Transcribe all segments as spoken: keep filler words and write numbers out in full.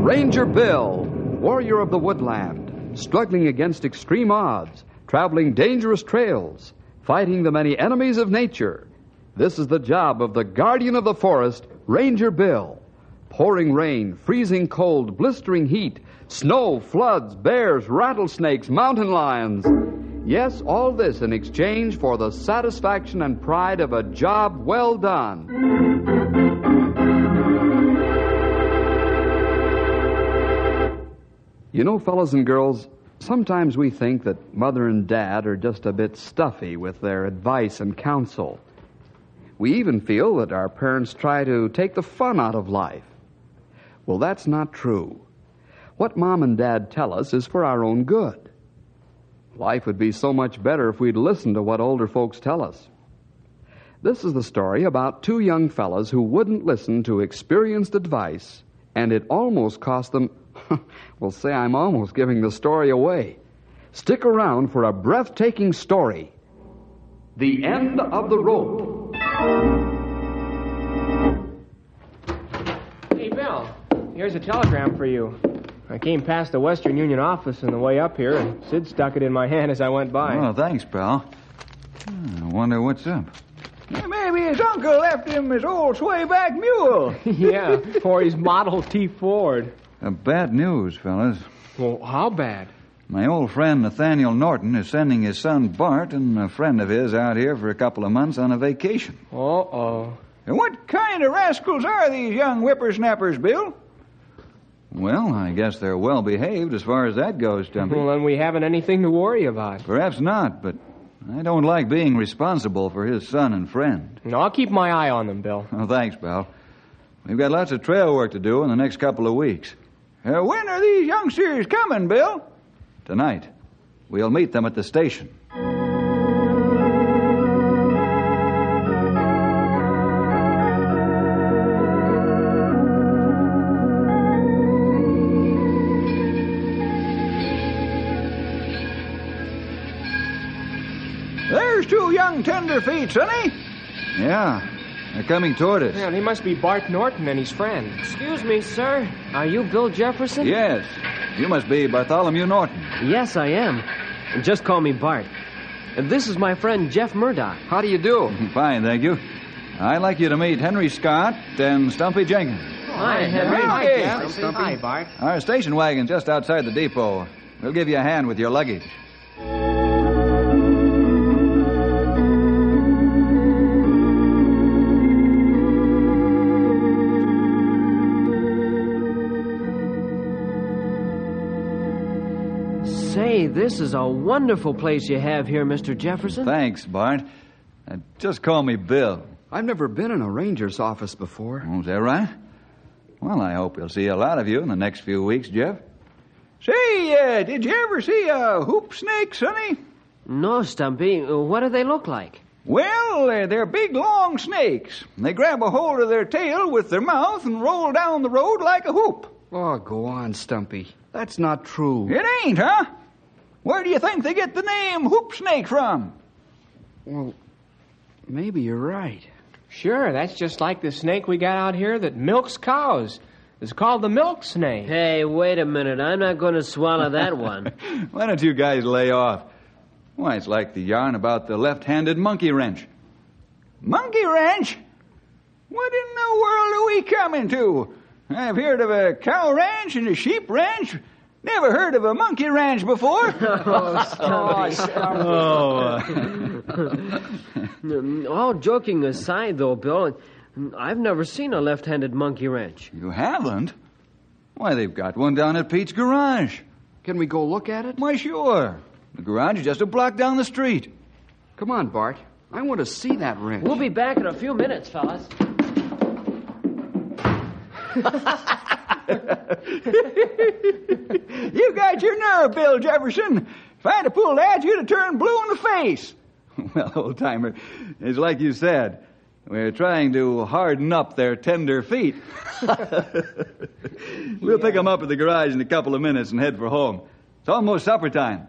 Ranger Bill, warrior of the woodland, struggling against extreme odds, traveling dangerous trails, fighting the many enemies of nature. This is the job of the guardian of the forest, Ranger Bill. Pouring rain, freezing cold, blistering heat, snow, floods, bears, rattlesnakes, mountain lions. Yes, all this in exchange for the satisfaction and pride of a job well done. You know, fellas and girls, sometimes we think that Mother and Dad are just a bit stuffy with their advice and counsel. We even feel that our parents try to take the fun out of life. Well, that's not true. What Mom and Dad tell us is for our own good. Life would be so much better if we'd listen to what older folks tell us. This is the story about two young fellas who wouldn't listen to experienced advice, and it almost cost them... well, say, I'm almost giving the story away. Stick around for a breathtaking story. The End of the Rope. Hey, Bill, here's a telegram for you. I came past the Western Union office on the way up here, and Sid stuck it in my hand as I went by. Oh, thanks, pal. I wonder what's up. Maybe his uncle left him his old swayback mule. Yeah, or his Model T Ford. Uh, bad news, fellas. Well, how bad? My old friend Nathaniel Norton is sending his son Bart and a friend of his out here for a couple of months on a vacation. Uh-oh. What kind of rascals are these young whippersnappers, Bill? Well, I guess they're well behaved as far as that goes, Stumpy. Well, then we haven't anything to worry about. Perhaps not, but I don't like being responsible for his son and friend. No, I'll keep my eye on them, Bill. Oh, thanks, pal. We've got lots of trail work to do in the next couple of weeks. Uh, when are these youngsters coming, Bill? Tonight. We'll meet them at the station. There's two young tenderfeet, Sonny. Yeah, they're coming toward us. Yeah, they must be Bart Norton and his friend. Excuse me, sir. Are you Bill Jefferson? Yes. You must be Bartholomew Norton. Yes, I am. Just call me Bart. This is my friend Jeff Murdoch. How do you do? Fine, thank you. I'd like you to meet Henry Scott and Stumpy Jenkins. Hi, Henry. Hi, Hey, Jeff. Stumpy. Hi, Bart. Our station wagon's just outside the depot. We'll give you a hand with your luggage. Say, this is a wonderful place you have here, Mister Jefferson. Thanks, Bart. Uh, just call me Bill. I've never been in a ranger's office before. Oh, is that right? Well, I hope we'll see a lot of you in the next few weeks, Jeff. Say, uh, did you ever see a hoop snake, Sonny? No, Stumpy. What do they look like? Well, uh, they're big, long snakes. They grab a hold of their tail with their mouth and roll down the road like a hoop. Oh, go on, Stumpy. That's not true. It ain't, huh? Where do you think they get the name hoop snake from? Well, maybe you're right. Sure, that's just like the snake we got out here that milks cows. It's called the milk snake. Hey, wait a minute. I'm not going to swallow that one. Why don't you guys lay off? Why, it's like the yarn about the left-handed monkey wrench. Monkey wrench? What in the world are we coming to? I've heard of a cow ranch and a sheep ranch. Never heard of a monkey ranch before. Oh, oh, all joking aside, though, Bill, I've never seen a left-handed monkey wrench. You haven't? Why, they've got one down at Pete's garage. Can we go look at it? Why, sure. The garage is just a block down the street. Come on, Bart. I want to see that wrench. We'll be back in a few minutes, fellas. You got your nerve, Bill Jefferson. If I'd have pulled at you, to turn blue in the face. Well, old-timer, it's like you said. We're trying to harden up their tender feet. We'll pick them up at the garage in a couple of minutes and head for home. It's almost supper time.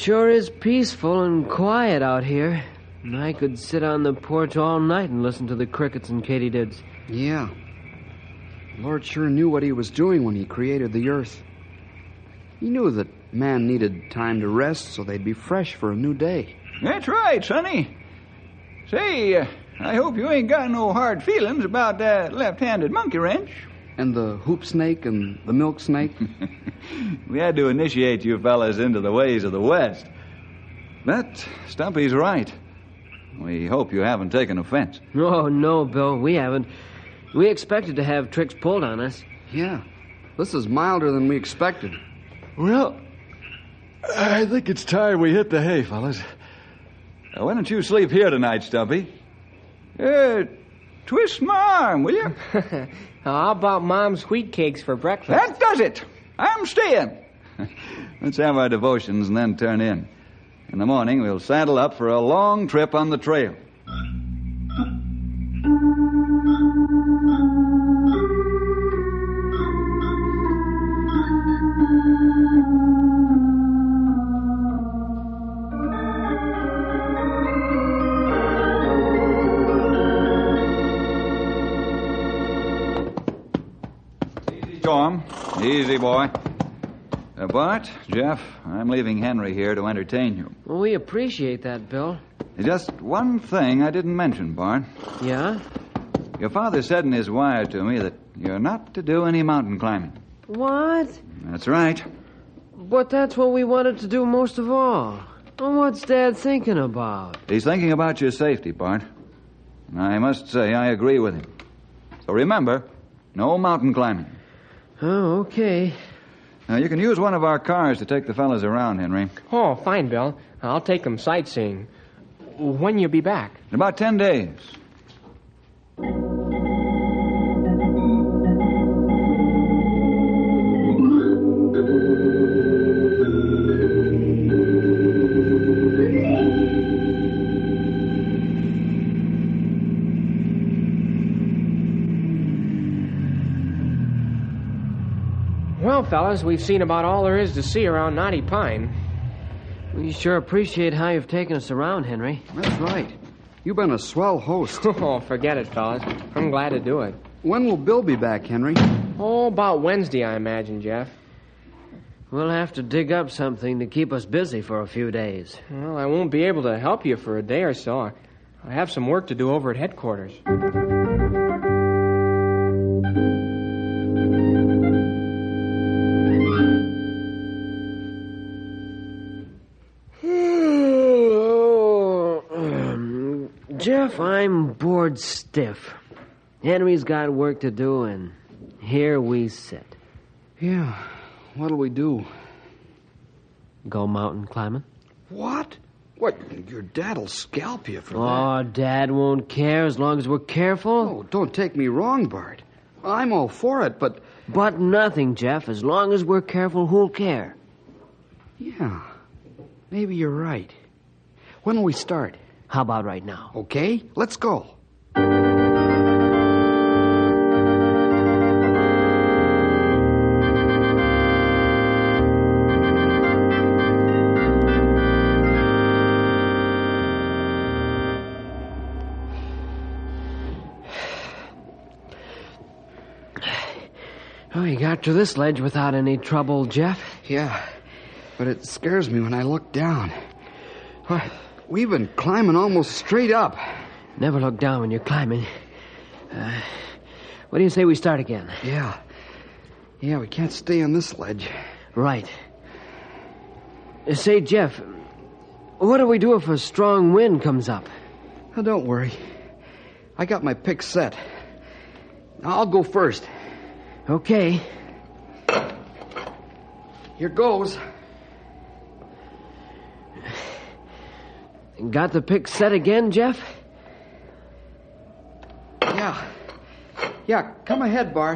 sure is peaceful and quiet out here. And I could sit on the porch all night and listen to the crickets and katydids. Yeah. The Lord sure knew what he was doing when he created the earth. He knew that man needed time to rest so they'd be fresh for a new day. That's right, Sonny. Say, uh, I hope you ain't got no hard feelings about that left-handed monkey wrench. And the hoop snake and the milk snake. We had to initiate you fellas into the ways of the West. But Stumpy's right. We hope you haven't taken offense. Oh, no, Bill, we haven't. We expected to have tricks pulled on us. Yeah. This is milder than we expected. Well, I think it's time we hit the hay, fellas. Now, why don't you sleep here tonight, Stumpy? Uh, twist my arm, will you? How about Mom's wheat cakes for breakfast? That does it. I'm staying. Let's have our devotions and then turn in. In the morning, we'll saddle up for a long trip on the trail. Easy, Tom. Easy, boy. Uh, Bart, Jeff, I'm leaving Henry here to entertain you. Well, we appreciate that, Bill. Just one thing I didn't mention, Bart. Yeah? Your father said in his wire to me that you're not to do any mountain climbing. What? That's right. But that's what we wanted to do most of all. Well, what's Dad thinking about? He's thinking about your safety, Bart. And I must say I agree with him. So remember, no mountain climbing. Oh, okay. Now, you can use one of our cars to take the fellas around, Henry. Oh, fine, Bill. I'll take them sightseeing. When you be back? In about ten days. Well, fellas, we've seen about all there is to see around Knotty Pine. We sure appreciate how you've taken us around, Henry. That's right. You've been a swell host. Oh, forget it, fellas. I'm glad to do it. When will Bill be back, Henry? Oh, about Wednesday, I imagine, Jeff. We'll have to dig up something to keep us busy for a few days. Well, I won't be able to help you for a day or so. I have some work to do over at headquarters. Jeff, I'm bored stiff. Henry's got work to do, and here we sit. Yeah. What'll we do? Go mountain climbing? What? What? Your dad'll scalp you for that. Oh, Dad won't care as long as we're careful. Oh, don't take me wrong, Bart. I'm all for it, but... But nothing, Jeff. As long as we're careful, who'll care? Yeah. Maybe you're right. When will we start? How about right now? Okay, let's go. Oh, you got to this ledge without any trouble, Jeff? Yeah, but it scares me when I look down. What? We've been climbing almost straight up. Never look down when you're climbing. Uh, what do you say we start again? Yeah. Yeah, we can't stay on this ledge. Right. Uh, say, Jeff, what do we do if a strong wind comes up? Oh, don't worry. I got my pick set. I'll go first. Okay. Here goes. Got the pick set again, Jeff? Yeah. Yeah, come ahead, Bart.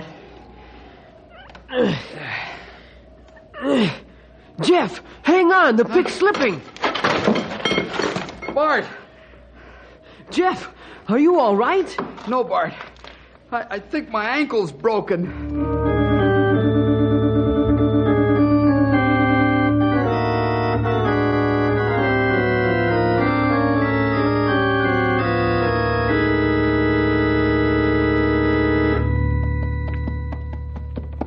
Jeff, hang on. The pick's slipping. Bart! Jeff, are you all right? No, Bart. I, I think my ankle's broken.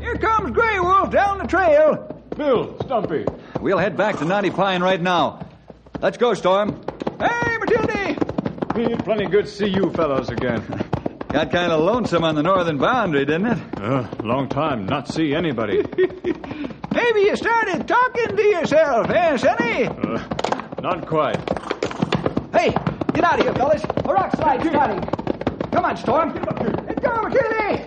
Here comes Grey Wolf down the trail. Bill, Stumpy. We'll head back to Knotty Pine right now. Let's go, Storm. Hey, Matilda. Plenty good to see you fellows again. Got kind of lonesome on the northern boundary, didn't it? Uh, long time not see anybody. Maybe you started talking to yourself, eh, Sonny? Uh, not quite. Hey, get out of here, fellas. A rock slide starting. Come on, Storm. Let's go, Matilda.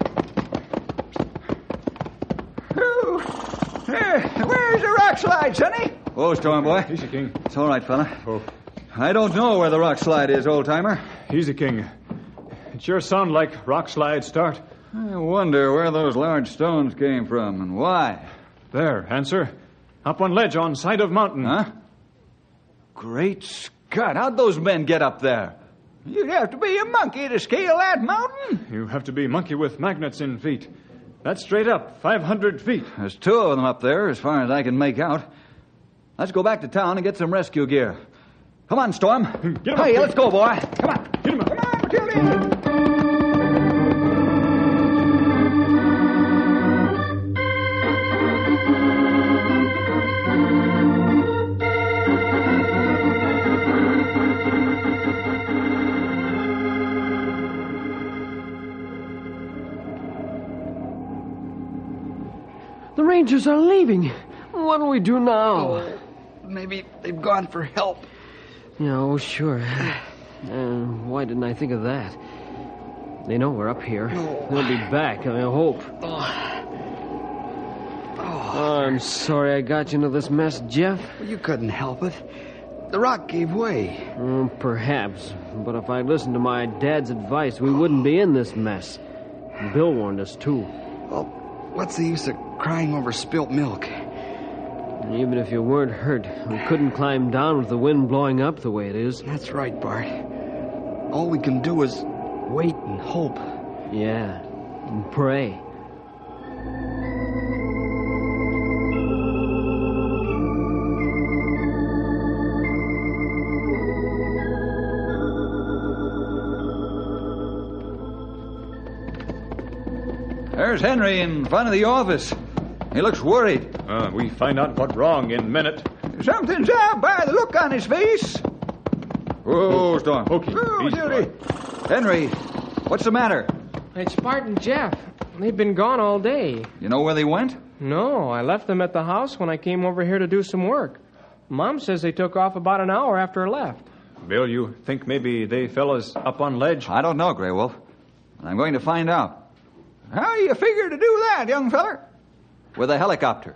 Ooh. There. Where's the rock slide, Sonny? Oh, Storm boy. Easy, King. It's all right, fella. Oh. I don't know where the rock slide is, old-timer. Easy, King. It sure sound like rock slide start. I wonder where those large stones came from and why. There, answer. Up on ledge on side of mountain. Huh? Great Scott, how'd those men get up there? You'd have to be a monkey to scale that mountain. You have to be monkey with magnets in feet. That's straight up, five hundred feet. There's two of them up there, as far as I can make out. Let's go back to town and get some rescue gear. Come on, Storm. Get him Hey, up, let's go, boy. Come on. Get him up. Come on, Matilda. The Rangers are leaving. What do we do now? Oh, maybe they've gone for help. Yeah, oh, sure. Uh, why didn't I think of that? They know we're up here. No. They'll be back, I hope. Oh, Oh, I'm sorry I got you into this mess, Jeff. you couldn't help it. The rock gave way. Mm, perhaps. But if I'd listened to my dad's advice, we wouldn't be in this mess. Bill warned us, too. Well, what's the use of crying over spilt milk? Even if you weren't hurt, we couldn't climb down with the wind blowing up the way it is. That's right, Bart. All we can do is wait and hope. Yeah, and pray. There's Henry in front of the office. He looks worried. Uh, we find out what wrong in minute. Something's up by the look on his face. Whoa, Storm. Okay, Oh, easy, Matilda. boy. Henry, what's the matter? It's Bart and Jeff. They've been gone all day. You know where they went? No, I left them at the house when I came over here to do some work. Mom says they took off about an hour after I left. Bill, you think maybe they fellas up on ledge? I don't know, Grey Wolf. I'm going to find out. How you figure to do that, young feller? With a helicopter.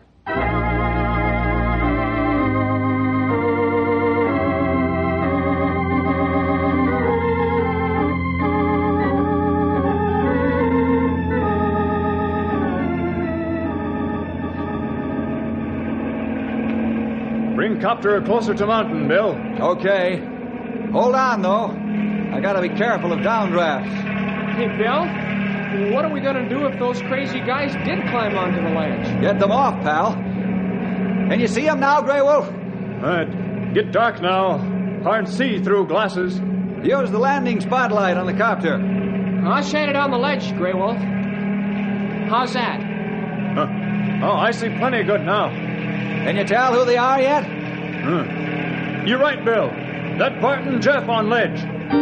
Bring copter closer to mountain, Bill. Okay. Hold on, though. I gotta be careful of downdrafts. Hey, Bill, what are we going to do if those crazy guys did climb onto the ledge? Get them off, pal. Can you see them now, Grey Wolf? Uh, get dark now. Hard see through glasses. Use the landing spotlight on the copter. I'll shine it on the ledge, Grey Wolf. How's that? Huh. Oh, I see plenty good now. Can you tell who they are yet? Huh. You're right, Bill. That Bart and Jeff on ledge.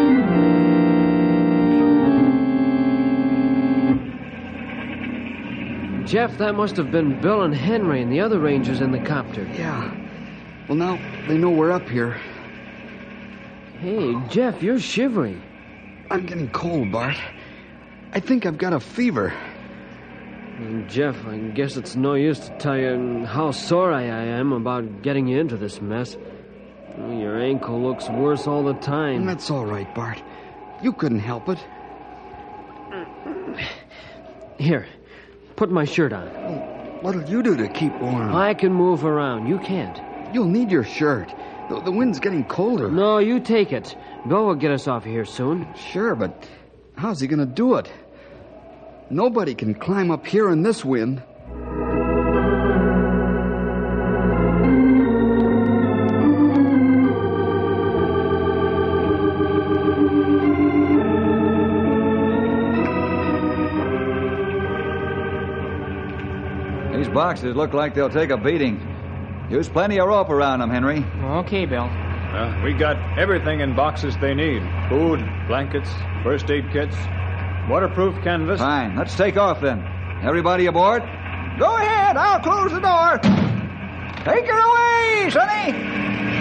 Jeff, that must have been Bill and Henry and the other Rangers in the copter. Yeah. Well, now they know we're up here. Hey, Jeff, you're shivering. I'm getting cold, Bart. I think I've got a fever. And Jeff, I guess it's no use to tell you how sorry I am about getting you into this mess. Your ankle looks worse all the time. And that's all right, Bart. You couldn't help it. Here, put my shirt on. Well, what'll you do to keep warm? I can move around. You can't. You'll need your shirt. The, the wind's getting colder. No, you take it. Bill will get us off here soon. Sure, but how's he going to do it? Nobody can climb up here in this wind. These boxes look like they'll take a beating. Use plenty of rope around them, Henry. Okay, Bill. Uh, we got everything in boxes they need. Food, blankets, first aid kits, waterproof canvas. Fine. Let's take off then. Everybody aboard? Go ahead. I'll close the door. Take her away, Sonny.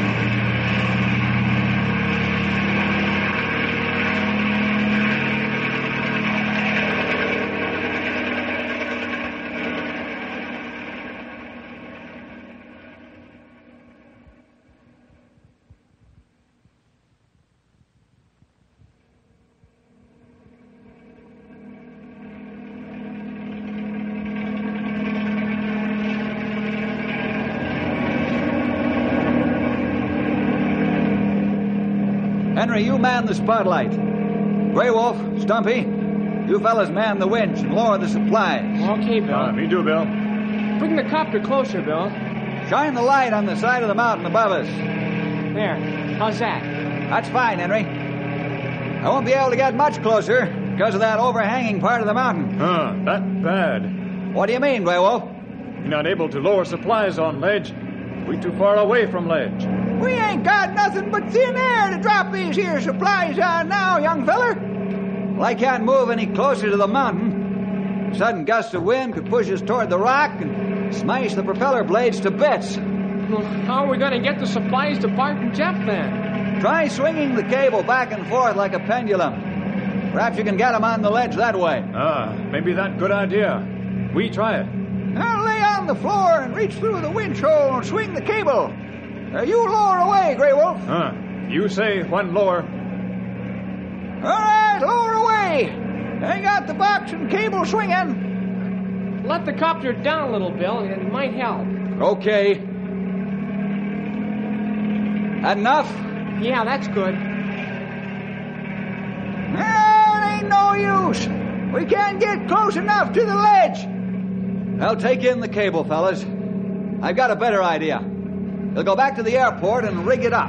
Henry, you man the spotlight. Grey Wolf, Stumpy, you fellas man the winch and lower the supplies. Okay, Bill. Uh, me too, Bill. Bring the copter closer, Bill. Shine the light on the side of the mountain above us. There. How's that? That's fine, Henry. I won't be able to get much closer because of that overhanging part of the mountain. Huh, that bad. What do you mean, Grey Wolf? You're not able to lower supplies on ledge. We too far away from ledge. We ain't got nothing but thin air to drop these here supplies on now, young feller. Well, I can't move any closer to the mountain. A sudden gust of wind could push us toward the rock and smash the propeller blades to bits. Well, how are we going to get the supplies to Bart and Jeff then? Try swinging the cable back and forth like a pendulum. Perhaps you can get them on the ledge that way. Ah, maybe that good idea. We try it. Now lay on the floor and reach through the winch hole and swing the cable. Now you lower away, Grey Wolf. Huh. You say when lower. All right, lower away. I got the box and cable swinging. Let the copter down a little, Bill. It might help. Okay. That enough? Yeah, that's good. Well, it ain't no use. We can't get close enough to the ledge. Well, take in the cable, fellas. I've got a better idea. We'll go back to the airport and rig it up.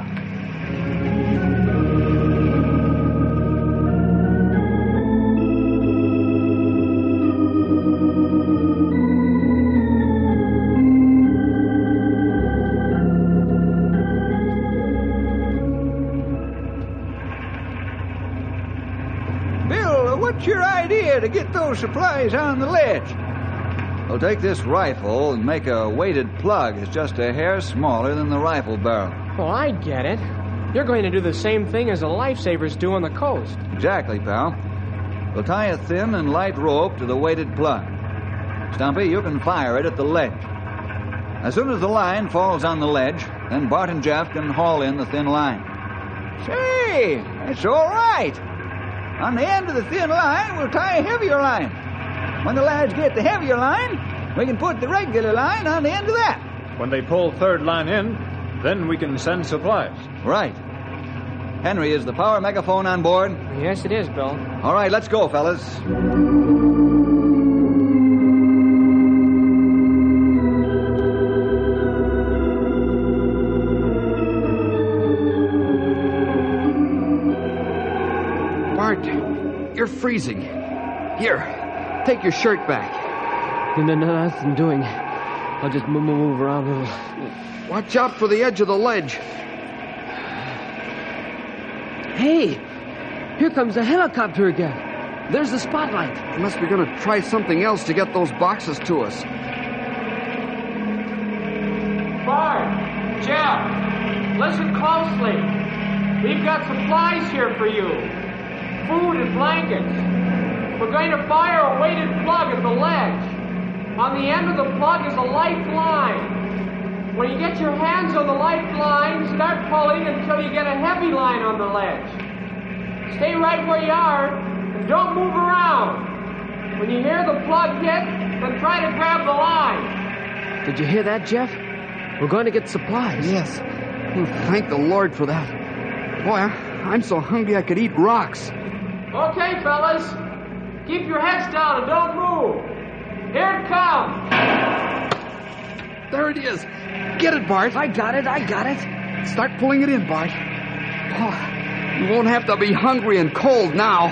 Bill, what's your idea to get those supplies on the ledge? We'll take this rifle and make a weighted plug that's just a hair smaller than the rifle barrel. Well, I get it. You're going to do the same thing as the lifesavers do on the coast. Exactly, pal. We'll tie a thin and light rope to the weighted plug. Stumpy, you can fire it at the ledge. As soon as the line falls on the ledge, then Bart and Jeff can haul in the thin line. Say, that's all right. On the end of the thin line, we'll tie a heavier line. When the lads get the heavier line, we can put the regular line on the end of that. When they pull third line in, then we can send supplies. Right. Henry, is the power megaphone on board? Yes, it is, Bill. All right, let's go, fellas. Bart, you're freezing. Here, take your shirt back. No, no, nothing doing. I'll just move, move around a little. Watch out for the edge of the ledge. Hey, here comes the helicopter again. There's the spotlight. Unless we're going to try something else to get those boxes to us. Bart, Jeff, listen closely. We've got supplies here for you. Food and blankets. We're going to fire a weighted plug at the ledge. On the end of the plug is a lifeline. When you get your hands on the lifeline, start pulling until you get a heavy line on the ledge. Stay right where you are and don't move around. When you hear the plug hit, then try to grab the line. Did you hear that, Jeff? We're going to get supplies. Yes. Oh, thank the Lord for that. Boy, I'm so hungry I could eat rocks. Okay, fellas. Keep your heads down and don't move. Here it comes. There it is. Get it, Bart. I got it, I got it. Start pulling it in, Bart. Oh, you won't have to be hungry and cold now.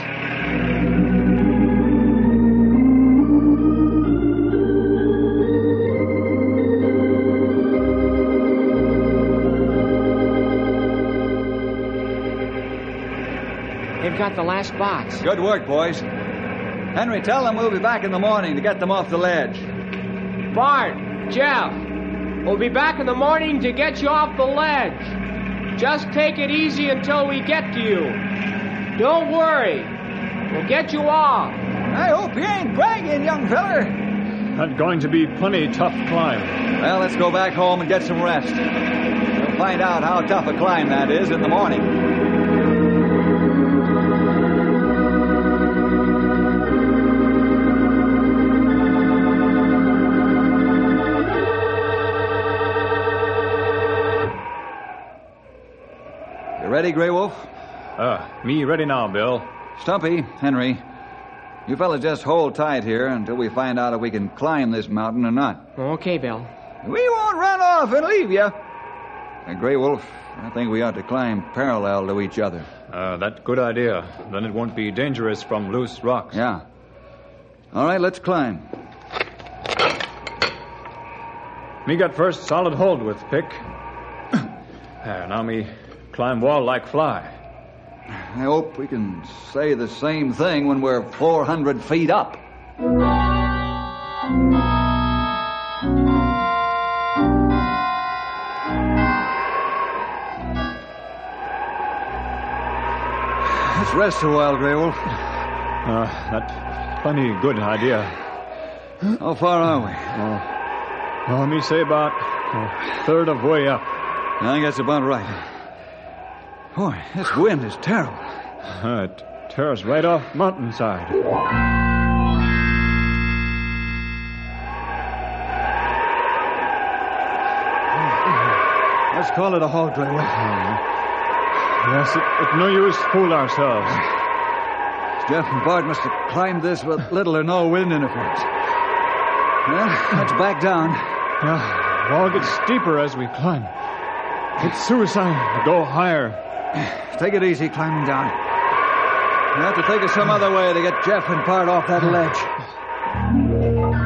I've got the last box. Good work, boys. Henry, tell them we'll be back in the morning to get them off the ledge. Bart, Jeff, we'll be back in the morning to get you off the ledge. Just take it easy until we get to you. Don't worry. We'll get you off. I hope you ain't bragging, young feller. That's going to be plenty tough climb. Well, let's go back home and get some rest. We'll find out how tough a climb that is in the morning. You ready, Grey Wolf? Uh, me ready now, Bill. Stumpy, Henry, you fellas just hold tight here until we find out if we can climb this mountain or not. Okay, Bill. We won't run off and leave you. Now, Grey Wolf, I think we ought to climb parallel to each other. Uh, that's good idea. Then it won't be dangerous from loose rocks. Yeah. All right, let's climb. Me got first solid hold with pick. uh, now me climb wall like fly. I hope we can say the same thing when we're four hundred feet up. Let's rest a while, Grey Wolf. Uh, that's plenty good idea. How far are we? Oh, oh me say about a third of way up. I think that's about right. Boy, this wind is terrible. Uh, it tears right off mountainside. Let's call it a halt, Grey Wolf. Yes, it, it's no use fool ourselves. Jeff and Bart must have climbed this with little or no wind interference. Well, let's back down. Yeah, wall gets steeper as we climb. It's suicide to go higher. Take it easy climbing down. We'll have to think of some other way to get Jeff and Bart off that ledge.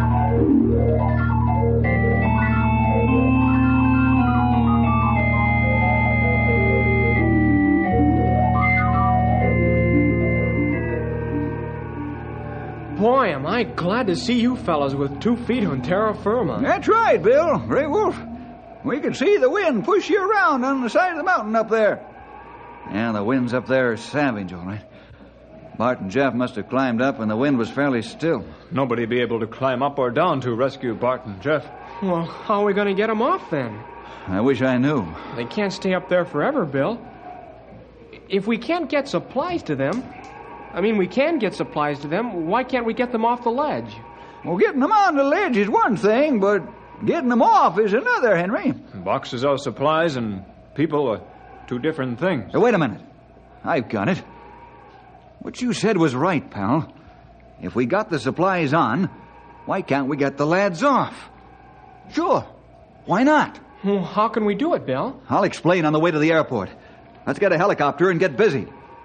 Boy, am I glad to see you fellas with two feet on terra firma. That's right, Bill. Grey Wolf. We can see the wind push you around on the side of the mountain up there. Yeah, the winds up there are savage, all right. Bart and Jeff must have climbed up when the wind was fairly still. Nobody be able to climb up or down to rescue Bart and Jeff. Well, how are we going to get them off then? I wish I knew. They can't stay up there forever, Bill. If we can't get supplies to them, I mean, we can get supplies to them, why can't we get them off the ledge? Well, getting them on the ledge is one thing, but getting them off is another, Henry. Boxes of supplies and people are two different things. Now, wait a minute. I've got it. What you said was right, pal. If we got the supplies on, why can't we get the lads off? Sure. Why not? Well, how can we do it, Bill? I'll explain on the way to the airport. Let's get a helicopter and get busy.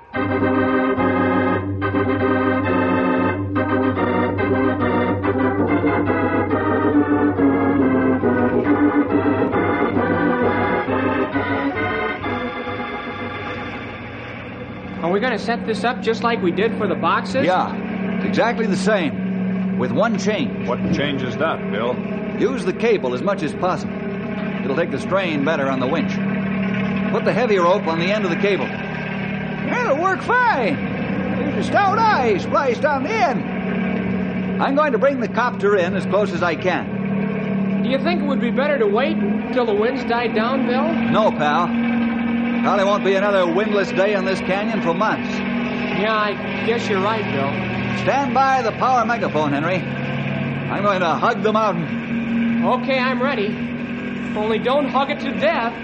Are we going to set this up just like we did for the boxes? Yeah, it's exactly the same, with one change. What changes that, Bill? Use the cable as much as possible. It'll take the strain better on the winch. Put the heavy rope on the end of the cable. It'll work fine. There's a stout eye spliced on the end. I'm going to bring the copter in as close as I can. Do you think it would be better to wait till the winds died down, Bill? No, pal. Probably won't be another windless day in this canyon for months. Yeah, I guess you're right, Bill. Stand by the power megaphone, Henry. I'm going to hug the mountain. Okay, I'm ready. Only don't hug it to death.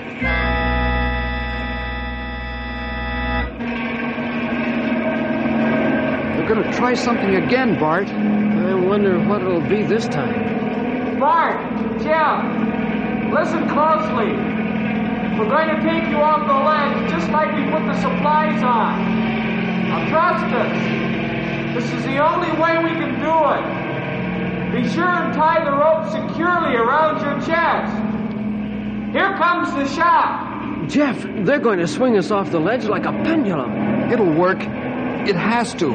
They're going to try something again, Bart. I wonder what it'll be this time. Bart, Jeff, listen closely. We're going to take you off the ledge just like we put the supplies on. Now trust us. This is the only way we can do it. Be sure and tie the rope securely around your chest. Here comes the shock. Jeff, they're going to swing us off the ledge like a pendulum. It'll work. It has to.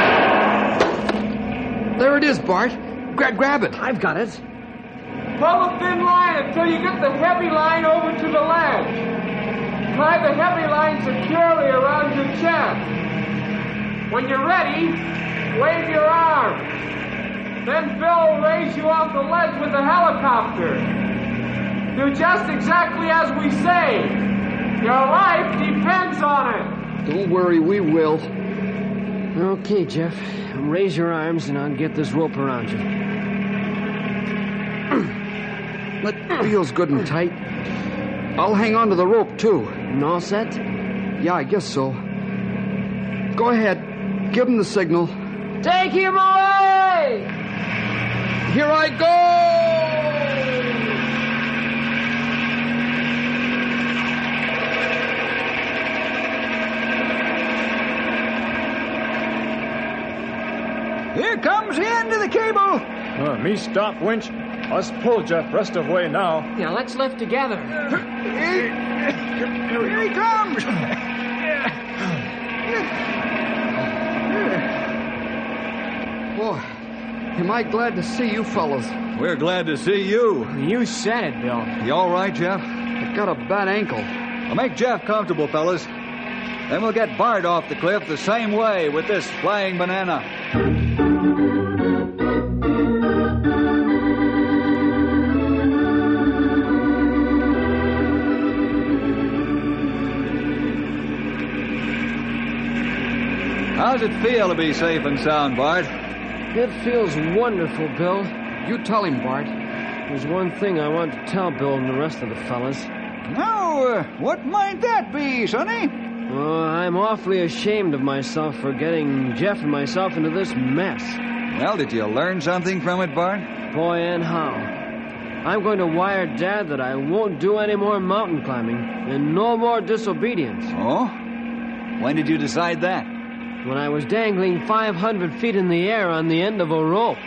There it is, Bart. Gra- grab it. I've got it. Pull a thin line until you get the heavy line over to the ledge. Tie the heavy line securely around your chest. When you're ready, wave your arm. Then Bill will raise you off the ledge with the helicopter. Do just exactly as we say. Your life depends on it. Don't worry, we will. Okay, Jeff. Raise your arms and I'll get this rope around you. That feels good and tight. I'll hang on to the rope, too. And all set? Yeah, I guess so. Go ahead. Give him the signal. Take him away! Here I go! Here comes the end of the cable. Uh, me stop, winch. Us pull, Jeff, rest of way now. Now let's lift together. Here, here he comes. Boy, am I glad to see you fellas. We're glad to see you. You said it, Bill. You all right, Jeff? I've got a bad ankle. Well, make Jeff comfortable, fellas. Then we'll get Bart off the cliff the same way with this flying banana. How's it feel to be safe and sound, Bart? It feels wonderful, Bill. You tell him, Bart. There's one thing I want to tell Bill and the rest of the fellas. Now, uh, what might that be, Sonny? Oh, I'm awfully ashamed of myself for getting Jeff and myself into this mess. Well, did you learn something from it, Bart? Boy, and how. I'm going to wire Dad that I won't do any more mountain climbing and no more disobedience. Oh? When did you decide that? When I was dangling five hundred feet in the air on the end of a rope.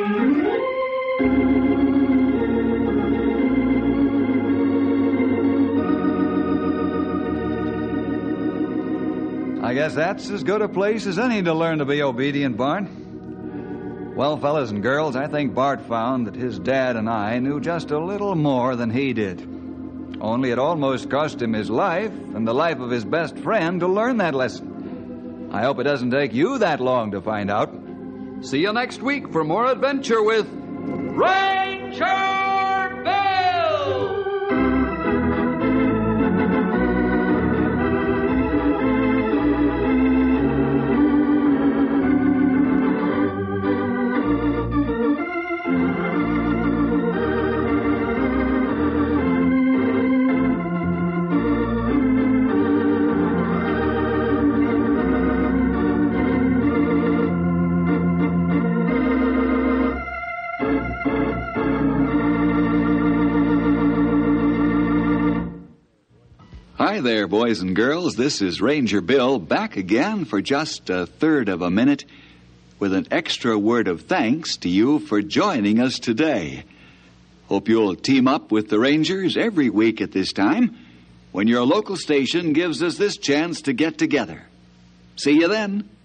I guess that's as good a place as any to learn to be obedient, Bart. Well, fellas and girls, I think Bart found that his dad and I knew just a little more than he did. Only it almost cost him his life and the life of his best friend to learn that lesson. I hope it doesn't take you that long to find out. See you next week for more adventure with Ranger Bill! Hi there, boys and girls. This is Ranger Bill back again for just a third of a minute with an extra word of thanks to you for joining us today. Hope you'll team up with the Rangers every week at this time when your local station gives us this chance to get together. See you then.